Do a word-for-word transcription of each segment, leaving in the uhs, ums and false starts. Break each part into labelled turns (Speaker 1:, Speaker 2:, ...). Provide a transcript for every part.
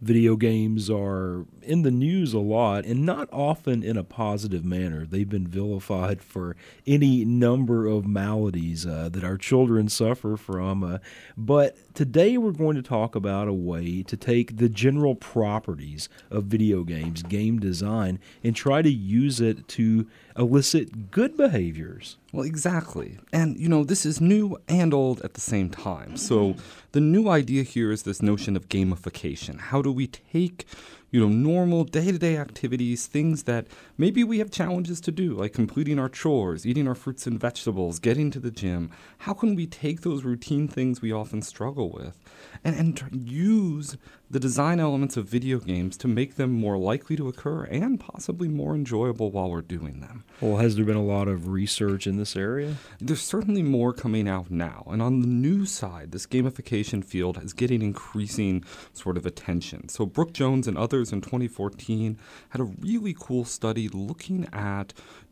Speaker 1: Video games are in the news a lot, and not often in a positive manner. They've been vilified for any number of maladies uh, that our children suffer from. Uh, but today we're going to talk about a way to take the general properties of video games, game design, and try to use it to elicit good behaviors.
Speaker 2: Well, exactly. And, you know, this is new and old at the same time. So the new idea here is this notion of gamification. How do we take, you know, normal day-to-day activities, things that maybe we have challenges to do, like completing our chores, eating our fruits and vegetables, getting to the gym. How can we take those routine things we often struggle with and, and tr- use the design elements of video games to make them more likely to occur and possibly more enjoyable while we're doing them?
Speaker 1: Well, has there been a lot of research in this area?
Speaker 2: There's certainly more coming out now. And on the new side, this gamification field is getting increasing sort of attention. So Brooke Jones and others in twenty fourteen had a really cool study looking at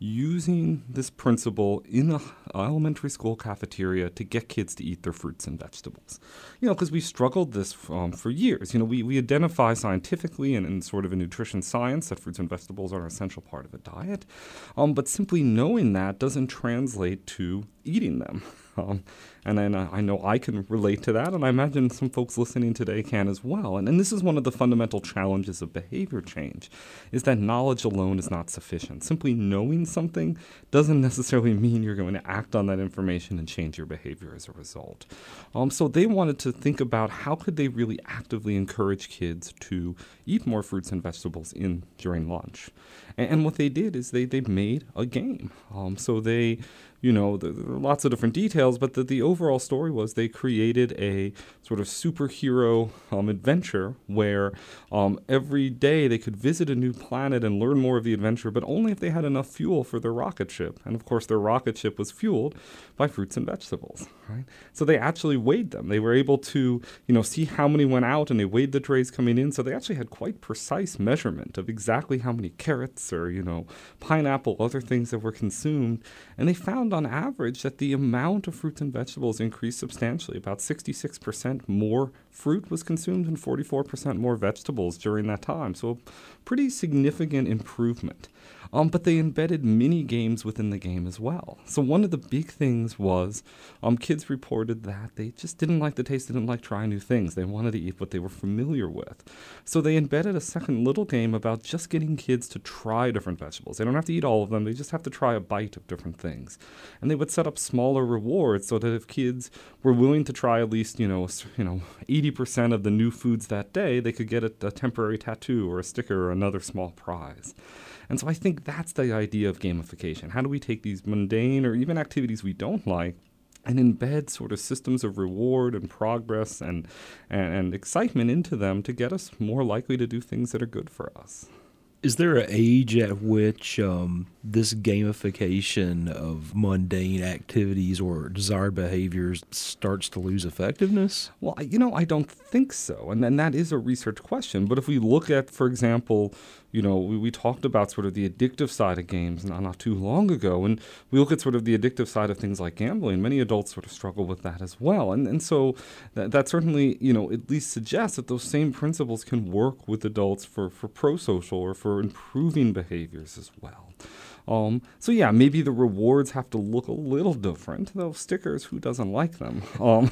Speaker 2: using this principle in an elementary school cafeteria to get kids to eat their fruits and vegetables. You know, because we've struggled this um, for years. You know, we, we identify scientifically and in sort of a nutrition science that fruits and vegetables are an essential part of a diet. Um, but simply knowing that doesn't translate to eating them. Um, and then uh, I know I can relate to that, and I imagine some folks listening today can as well. And, and this is one of the fundamental challenges of behavior change, is that knowledge alone is not sufficient. Simply knowing something doesn't necessarily mean you're going to act on that information and change your behavior as a result. Um, so they wanted to think about how could they really actively encourage kids to eat more fruits and vegetables in during lunch. And, and what they did is they, they made a game. Um, so they... You know, there are lots of different details, but the, the overall story was they created a sort of superhero um, adventure where um, every day they could visit a new planet and learn more of the adventure, but only if they had enough fuel for their rocket ship. And of course, their rocket ship was fueled by fruits and vegetables, right? So they actually weighed them. They were able to, you know, see how many went out, and they weighed the trays coming in. So they actually had quite precise measurement of exactly how many carrots or, you know, pineapple, other things that were consumed. And they found on average that the amount of fruits and vegetables increased substantially. About sixty-six percent more fruit was consumed and forty-four percent more vegetables during that time. So a pretty significant improvement. Um, but they embedded mini games within the game as well. So one of the big things was um, kids reported that they just didn't like the taste, they didn't like trying new things. They wanted to eat what they were familiar with. So they embedded a second little game about just getting kids to try different vegetables. They don't have to eat all of them, they just have to try a bite of different things. And they would set up smaller rewards so that if kids were willing to try at least, you know, you know, eighty percent of the new foods that day, they could get a, a temporary tattoo or a sticker or another small prize. And so I think that's the idea of gamification. How do we take these mundane or even activities we don't like and embed sort of systems of reward and progress and, and, and excitement into them to get us more likely to do things that are good for us?
Speaker 1: Is there an age at which um, this gamification of mundane activities or desired behaviors starts to lose effectiveness?
Speaker 2: Well, you know, I don't think so. And then that is a research question. But if we look at, for example, you know, we, we talked about sort of the addictive side of games not, not too long ago. And we look at sort of the addictive side of things like gambling. Many adults sort of struggle with that as well. And and so that, that certainly, you know, at least suggests that those same principles can work with adults for, for pro-social or for improving behaviors as well. Um, so yeah, maybe the rewards have to look a little different, though stickers, who doesn't like them? Um,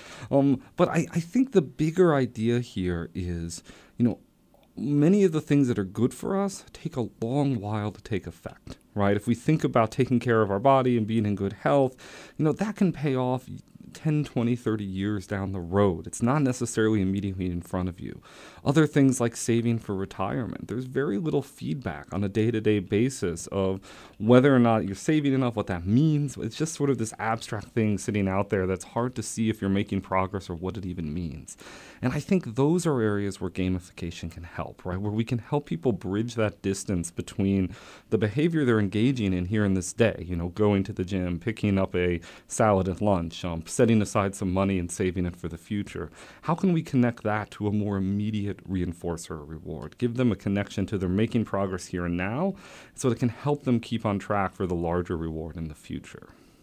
Speaker 2: um, but I, I think the bigger idea here is, you know, many of the things that are good for us take a long while to take effect, right? If we think about taking care of our body and being in good health, you know, that can pay off ten, twenty, thirty years down the road. It's not necessarily immediately in front of you. Other things like saving for retirement, there's very little feedback on a day-to-day basis of whether or not you're saving enough, what that means. It's just sort of this abstract thing sitting out there that's hard to see if you're making progress or what it even means. And I think those are areas where gamification can help, right? Where we can help people bridge that distance between the behavior they're engaging in here in this day, you know, going to the gym, picking up a salad at lunch, um, setting aside some money and saving it for the future. How can we connect that to a more immediate reinforcer or reward? Give them a connection to their making progress here and now so that it can help them keep on track for the larger reward in the future.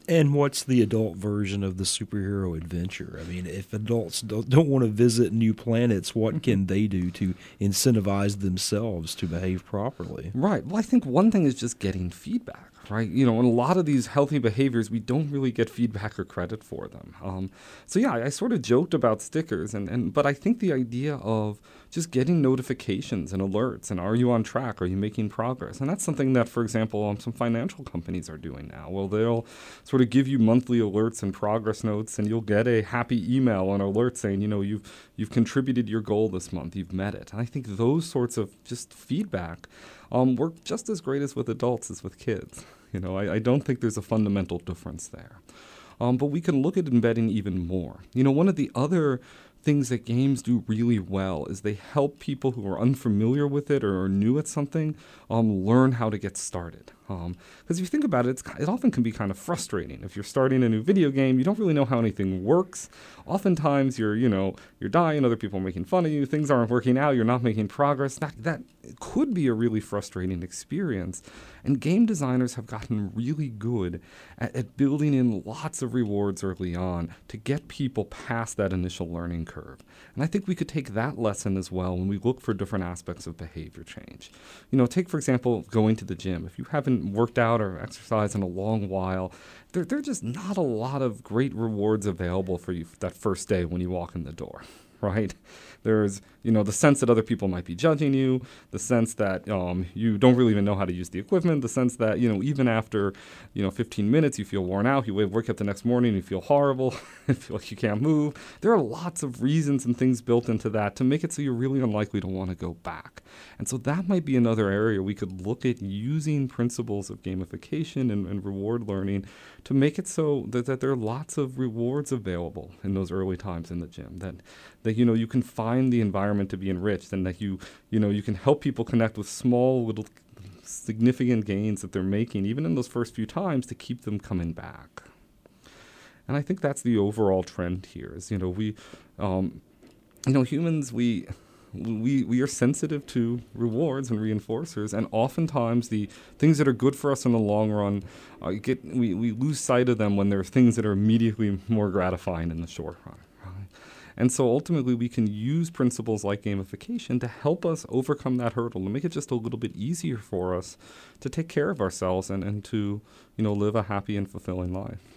Speaker 1: And what's the adult version of the superhero adventure? I mean, if adults don't, don't want to visit new planets, what can they do to incentivize themselves to behave properly?
Speaker 2: Right. Well, I think one thing is just getting feedback, right? You know, in a lot of these healthy behaviors, we don't really get feedback or credit for them. Um, so yeah, I, I sort of joked about stickers, and, and but I think the idea of just getting notifications and alerts, and are you on track? Are you making progress? And that's something that, for example, um, some financial companies are doing now. Well, they'll sort of give you monthly alerts and progress notes, and you'll get a happy email and alert saying, you know, you've you've contributed your goal this month, you've met it. And I think those sorts of just feedback um, work just as great as with adults as with kids. You know, I, I don't think there's a fundamental difference there. Um, but we can look at embedding even more. You know, one of the other things that games do really well is they help people who are unfamiliar with it or are new at something um, learn how to get started. Because um, if you think about it, it's, it often can be kind of frustrating. If you're starting a new video game, you don't really know how anything works. Oftentimes, you're, you know, you're dying, other people are making fun of you, things aren't working out, you're not making progress. That, that could be a really frustrating experience. And game designers have gotten really good at, at building in lots of rewards early on to get people past that initial learning curve. And I think we could take that lesson as well when we look for different aspects of behavior change. You know, take, for example, going to the gym. If you haven't worked out or exercised in a long while, there, there are just not a lot of great rewards available for you that first day when you walk in the door, right? There's, you know, the sense that other people might be judging you, the sense that um, you don't really even know how to use the equipment, the sense that, you know, even after, you know, fifteen minutes, you feel worn out, you wake up the next morning, you feel horrible, you feel like you can't move. There are lots of reasons and things built into that to make it so you're really unlikely to want to go back. And so that might be another area we could look at using principles of gamification and, and reward learning to make it so that, that there are lots of rewards available in those early times in the gym, that, that, you know, you can find the environment to be enriched, and that you, you know, you can help people connect with small little significant gains that they're making, even in those first few times, to keep them coming back. And I think that's the overall trend here is, you know, we, um, you know, humans, we, we, we are sensitive to rewards and reinforcers, and oftentimes the things that are good for us in the long run, uh, get, we, we lose sight of them when there are things that are immediately more gratifying in the short run. And so ultimately we can use principles like gamification to help us overcome that hurdle, to make it just a little bit easier for us to take care of ourselves and, and to, you know, live a happy and fulfilling life.